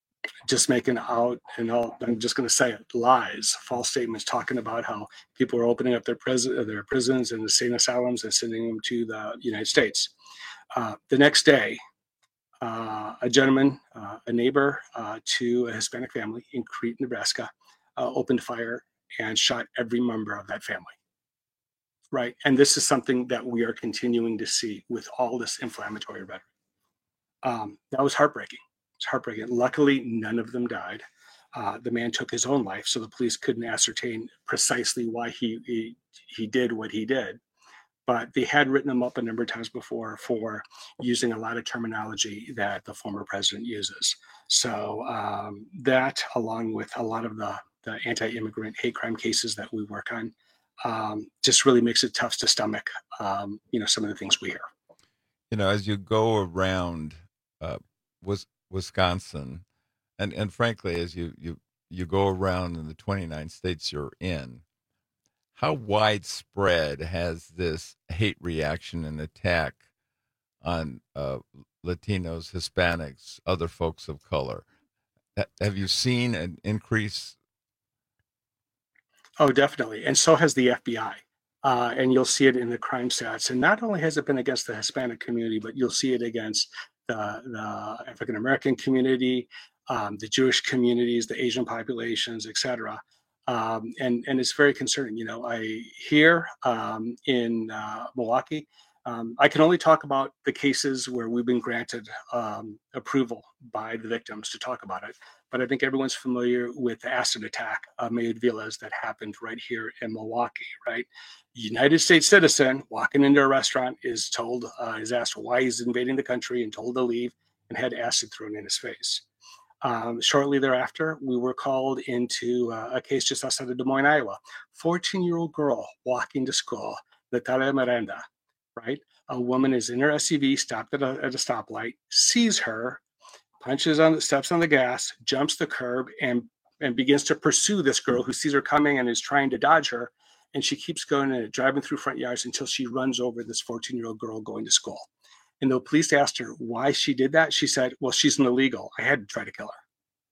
just making out, and all, I'm just going to say it, lies, false statements, talking about how people are opening up their, pres- their prisons and insane asylums and sending them to the United States. Uh, the next day, uh, a gentleman, uh, a neighbor uh, to a Hispanic family in Crete, Nebraska, uh, opened fire and shot every member of that family. Right. And this is something that we are continuing to see with all this inflammatory rhetoric. Um, that was heartbreaking. It's heartbreaking. Luckily, none of them died. Uh, the man took his own life, so the police couldn't ascertain precisely why he, he he did what he did. But they had written him up a number of times before for using a lot of terminology that the former president uses. So um, that, along with a lot of the, the anti-immigrant hate crime cases that we work on, um, just really makes it tough to stomach, um, you know, some of the things we hear. You know, as you go around uh, Wisconsin, and, and frankly, as you, you, you go around in the twenty-nine states you're in, how widespread has this hate reaction and attack on uh, Latinos, Hispanics, other folks of color? Have you seen an increase? Oh, definitely. And so has the F B I. Uh, and you'll see it in the crime stats. And not only has it been against the Hispanic community, but you'll see it against the, the African-American community, um, the Jewish communities, the Asian populations, et cetera. Um, and, and it's very concerning. You know, I here um, in uh, Milwaukee, um, I can only talk about the cases where we've been granted um, approval by the victims to talk about it. But I think everyone's familiar with the acid attack of Mayud Vilas that happened right here in Milwaukee, right? United States citizen walking into a restaurant is told, uh, is asked why he's invading the country and told to leave, and had acid thrown in his face. Um, shortly thereafter, we were called into uh, a case just outside of Des Moines, Iowa. fourteen-year-old girl walking to school, Natalia Miranda, right? A woman is in her S U V, stopped at a, at a stoplight, sees her, punches on the steps on the gas, jumps the curb, and and begins to pursue this girl who sees her coming and is trying to dodge her. And she keeps going and driving through front yards until she runs over this fourteen-year-old girl going to school. And the police asked her why she did that. She said, well, she's an illegal. I had to try to kill her.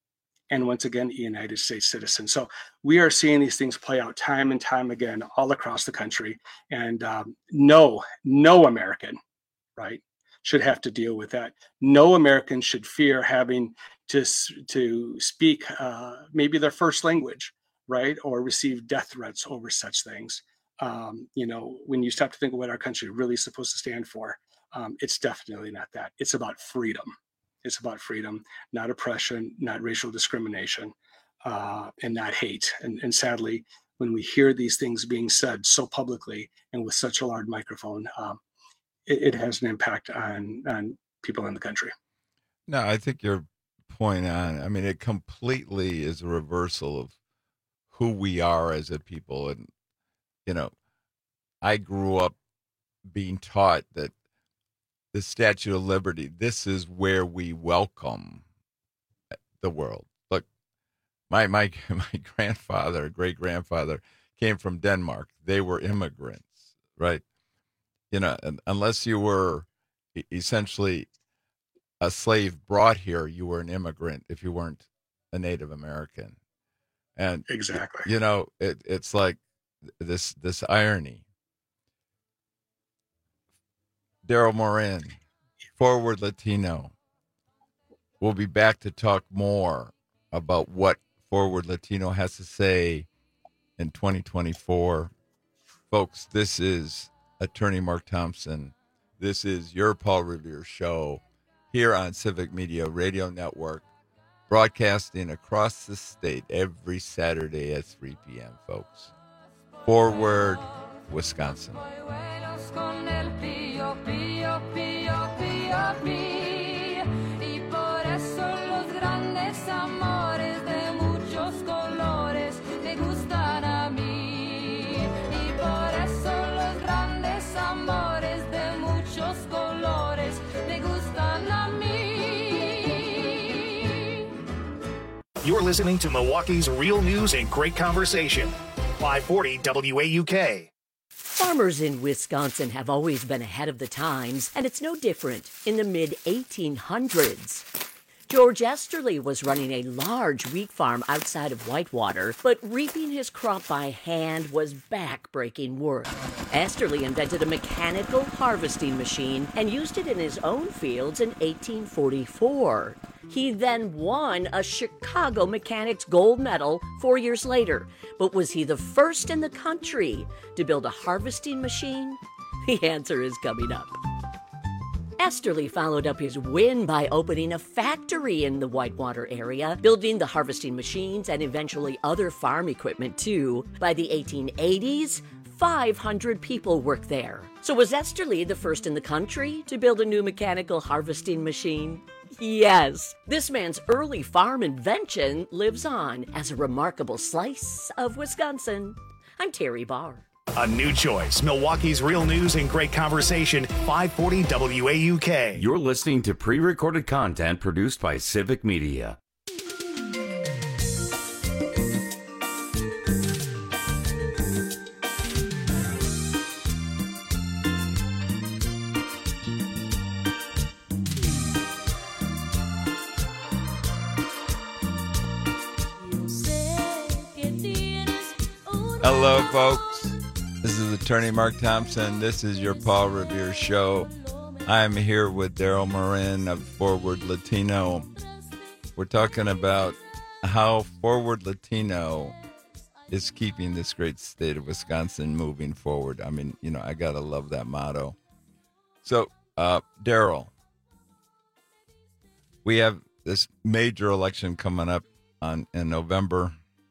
And once again, a United States citizen. So we are seeing these things play out time and time again all across the country. And um, no, no American, right, should have to deal with that. No American should fear having to, to speak uh, maybe their first language, right, or receive death threats over such things. Um, you know, when you stop to think of what our country really is supposed to stand for, um, it's definitely not that. It's about freedom. It's about freedom, not oppression, not racial discrimination, uh, and not hate. And, and sadly, when we hear these things being said so publicly and with such a large microphone, um, it, it has an impact on, on people in the country. No, I think your point on, I mean, it completely is a reversal of who we are as a people. And, you know, I grew up being taught that the Statue of Liberty, this is where we welcome the world. Look, my my my grandfather, great grandfather, came from Denmark. They were immigrants, right? You know, unless you were essentially a slave brought here, you were an immigrant if you weren't a Native American. And exactly, you know, it, it's like this this irony. Daryl Morin, Forward Latino. We'll be back to talk more about what Forward Latino has to say in twenty twenty-four. Folks, this is Attorney Mark Thompson. This is your Paul Revere Show here on Civic Media Radio Network, broadcasting across the state every Saturday at three p.m., folks. Forward, Wisconsin. You're listening to Milwaukee's Real News and Great Conversation. five forty W A U K. Farmers in Wisconsin have always been ahead of the times, and it's no different in the mid eighteen hundreds. George Esterly was running a large wheat farm outside of Whitewater, but reaping his crop by hand was back-breaking work. Esterly invented a mechanical harvesting machine and used it in his own fields in eighteen forty-four. He then won a Chicago Mechanics gold medal four years later. But was he the first in the country to build a harvesting machine? The answer is coming up. Esterly followed up his win by opening a factory in the Whitewater area, building the harvesting machines and eventually other farm equipment too. By the eighteen eighties, five hundred people worked there. So was Esterly the first in the country to build a new mechanical harvesting machine? Yes. This man's early farm invention lives on as a remarkable slice of Wisconsin. I'm Terry Barr. A new choice. Milwaukee's real news and great conversation. five forty W A U K. You're listening to pre-recorded content produced by Civic Media. Hello, folks. This is Attorney Mark Thompson. This is your Paul Revere Show. I'm here with Daryl Morin of Forward Latino. We're talking about how Forward Latino is keeping this great state of Wisconsin moving forward. I mean, you know, I got to love that motto. So, uh, Daryl, we have this major election coming up on in November.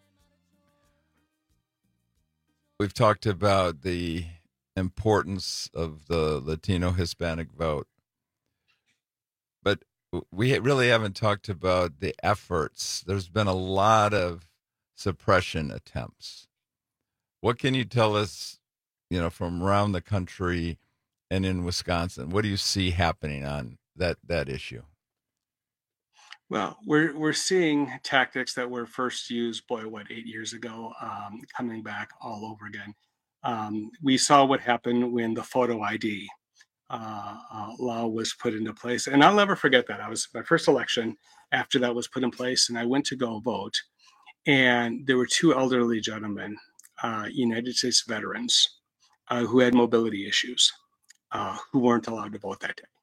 We've talked about the importance of the Latino Hispanic vote, but we really haven't talked about the efforts. There's been a lot of suppression attempts. What can you tell us, you know, from around the country and in Wisconsin? What do you see happening on that, that issue? Well, we're we're seeing tactics that were first used, boy, what, eight years ago, um, coming back all over again. Um, we saw what happened when the photo I D uh, uh, law was put into place, and I'll never forget that. I was my first election after that was put in place, and I went to go vote, and there were two elderly gentlemen, uh, United States veterans, uh, who had mobility issues, uh, who weren't allowed to vote that day.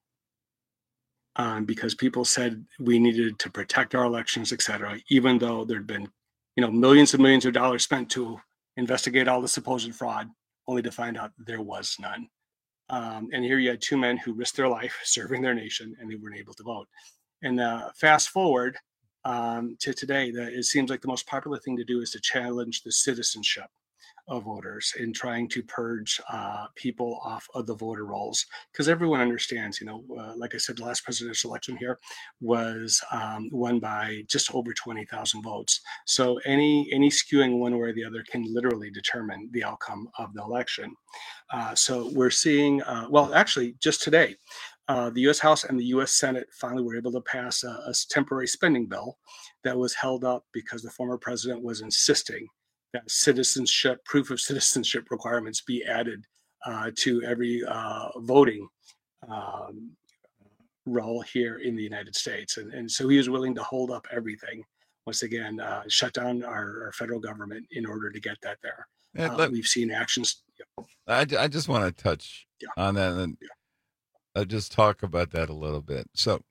Um, because people said we needed to protect our elections, et cetera, even though there'd been, you know, millions and millions of dollars spent to investigate all the supposed fraud, only to find out there was none. Um, and here you had two men who risked their life serving their nation, and they weren't able to vote. And uh, fast forward um, to today, the, it seems like the most popular thing to do is to challenge the citizenship of voters in trying to purge uh, people off of the voter rolls, because everyone understands, you know, uh, like I said, the last presidential election here was um, won by just over twenty thousand votes. So any any skewing one way or the other can literally determine the outcome of the election. Uh, so we're seeing, uh, well, actually, just today, uh, the U S House and the U S Senate finally were able to pass a, a temporary spending bill that was held up because the former president was insisting that citizenship, proof of citizenship requirements be added uh, to every uh, voting um, role here in the United States. And, and so he was willing to hold up everything, once again, uh, shut down our, our federal government in order to get that there. Uh, let, we've seen actions. Yeah. I, I just want to touch yeah. on that and yeah. I'll just talk about that a little bit. So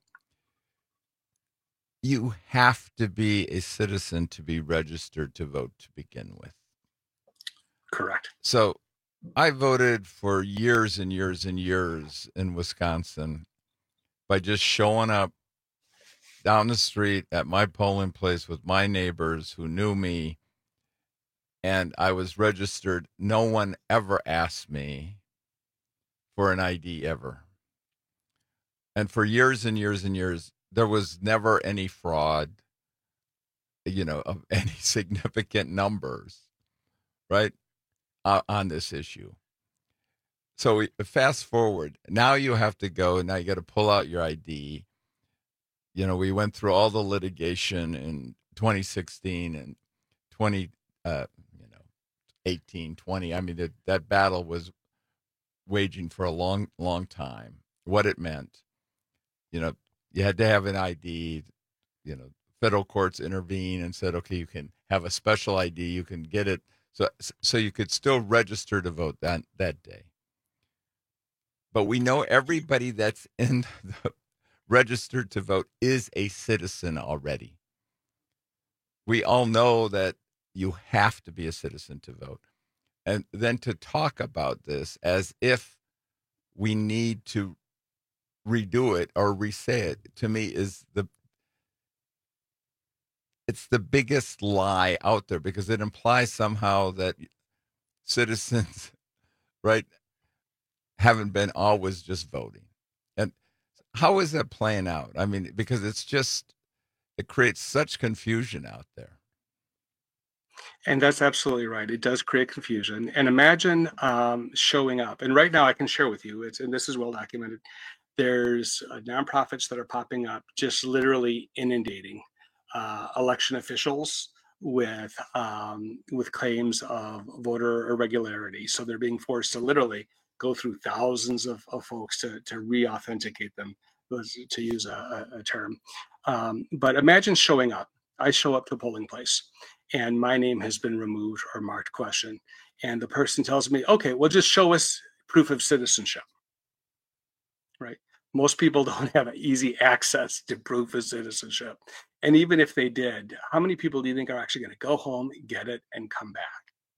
you have to be a citizen to be registered to vote to begin with. Correct. So I voted for years and years and years in Wisconsin by just showing up down the street at my polling place with my neighbors who knew me, and I was registered. No one ever asked me for an I D ever. And for years and years and years, there was never any fraud, you know, of any significant numbers, right, uh, on this issue. So we, fast forward, now you have to go, now you got to pull out your I D. You know, we went through all the litigation in twenty sixteen and twenty, uh, you know, eighteen, twenty. I mean, that, that battle was waging for a long, long time. What it meant, you know, you had to have an I D. you know, federal courts intervene and said, okay, you can have a special I D, you can get it, so so you could still register to vote that that day. But we know everybody that's in the registered to vote is a citizen already. We all know that you have to be a citizen to vote. And then to talk about this as if we need to redo it or re-say it, to me is the it's the biggest lie out there, because it implies somehow that citizens, right, haven't been always just voting. And how is that playing out? I mean, because it's just, it creates such confusion out there. And that's absolutely right. It does create confusion. And imagine um, showing up. And right now I can share with you, it's, and this is well documented, there's uh, nonprofits that are popping up, just literally inundating uh, election officials with um, with claims of voter irregularity. So they're being forced to literally go through thousands of, of folks to, to re-authenticate them, to use a, a term. Um, but imagine showing up. I show up to a polling place and my name has been removed or marked question. And the person tells me, okay, well, just show us proof of citizenship, right? Most people don't have easy access to proof of citizenship. And even if they did, how many people do you think are actually going to go home, get it, and come back?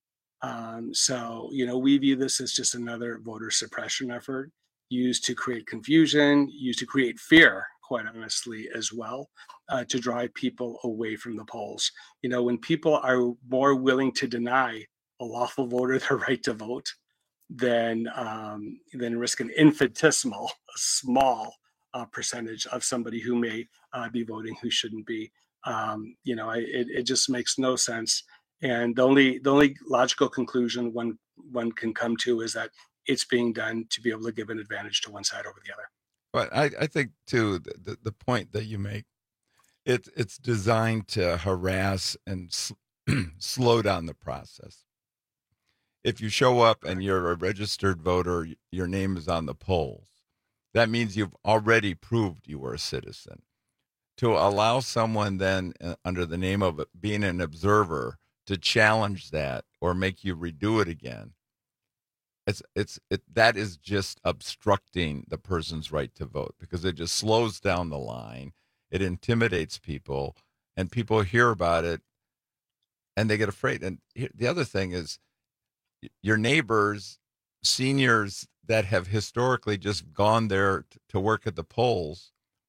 Um, so, you know, we view this as just another voter suppression effort used to create confusion, used to create fear, quite honestly, as well, uh, to drive people away from the polls. You know, when people are more willing to deny a lawful voter their right to vote than, um, than risk an infinitesimal, a small uh, percentage of somebody who may uh, be voting who shouldn't be, um, you know, I, it, it just makes no sense. And the only the only logical conclusion one one can come to is that it's being done to be able to give an advantage to one side over the other. But I, I think too the, the, the point that you make, it it's designed to harass and sl- slow down the process. If you show up and you're a registered voter, your name is on the polls, that means you've already proved you were a citizen. To allow someone then uh, under the name of being an observer to challenge that or make you redo it again, it's it's it that is just obstructing the person's right to vote, because it just slows down the line, it intimidates people, and people hear about it and they get afraid. And the other thing is, your neighbors, seniors that have historically just gone there to work at the polls,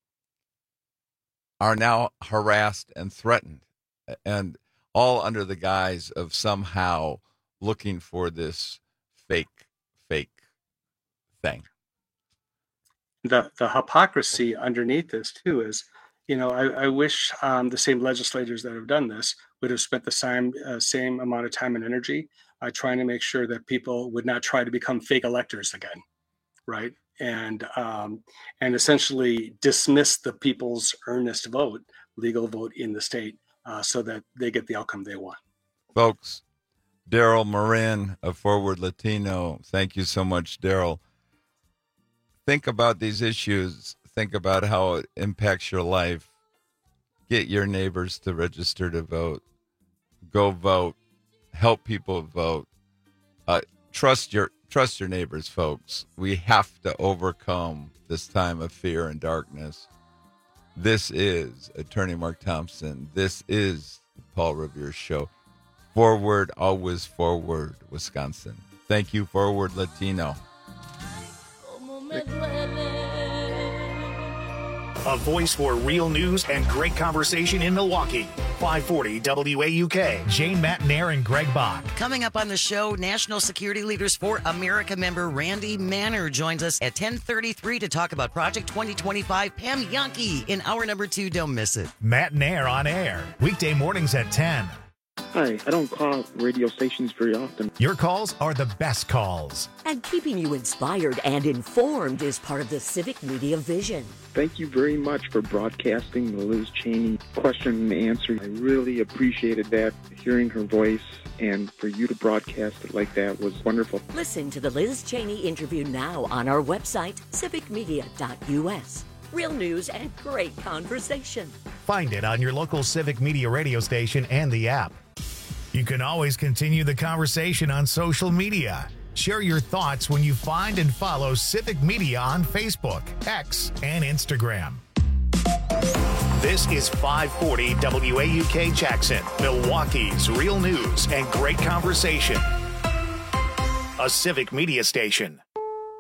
are now harassed and threatened, and all under the guise of somehow looking for this fake, fake thing. The the hypocrisy underneath this too is, you know, I, I wish um, the same legislators that have done this would have spent the same uh, same amount of time and energy uh, trying to make sure that people would not try to become fake electors again, right? And um, and essentially dismiss the people's earnest vote, legal vote in the state, uh, so that they get the outcome they want. Folks, Daryl Morin of Forward Latino, thank you so much, Daryl. Think about these issues. Think about how it impacts your life. Get your neighbors to register to vote. Go vote. Help people vote. Uh, trust your trust your neighbors, folks. We have to overcome this time of fear and darkness. This is Attorney Mark Thompson. This is the Paul Revere Show. Forward, always forward, Wisconsin. Thank you, Forward Latino. A voice for real news and great conversation in Milwaukee. five forty W A U K. Jane Matnair and Greg Bach. Coming up on the show, National Security Leaders for America member Randy Manner joins us at ten thirty-three to talk about Project twenty twenty-five. Pam Yankee in hour number two. Don't miss it. Matnair on air. Weekday mornings at ten. Hi, I don't call radio stations very often. Your calls are the best calls. And keeping you inspired and informed is part of the Civic Media vision. Thank you very much for broadcasting the Liz Cheney question and answer. I really appreciated that, hearing her voice, and for you to broadcast it like that was wonderful. Listen to the Liz Cheney interview now on our website, civic media dot u s. Real news and great conversation. Find it on your local Civic Media radio station and the app. You can always continue the conversation on social media. Share your thoughts when you find and follow Civic Media on Facebook, X, and Instagram. This is five forty W A U K Jackson, Milwaukee's real news and great conversation. A Civic Media station.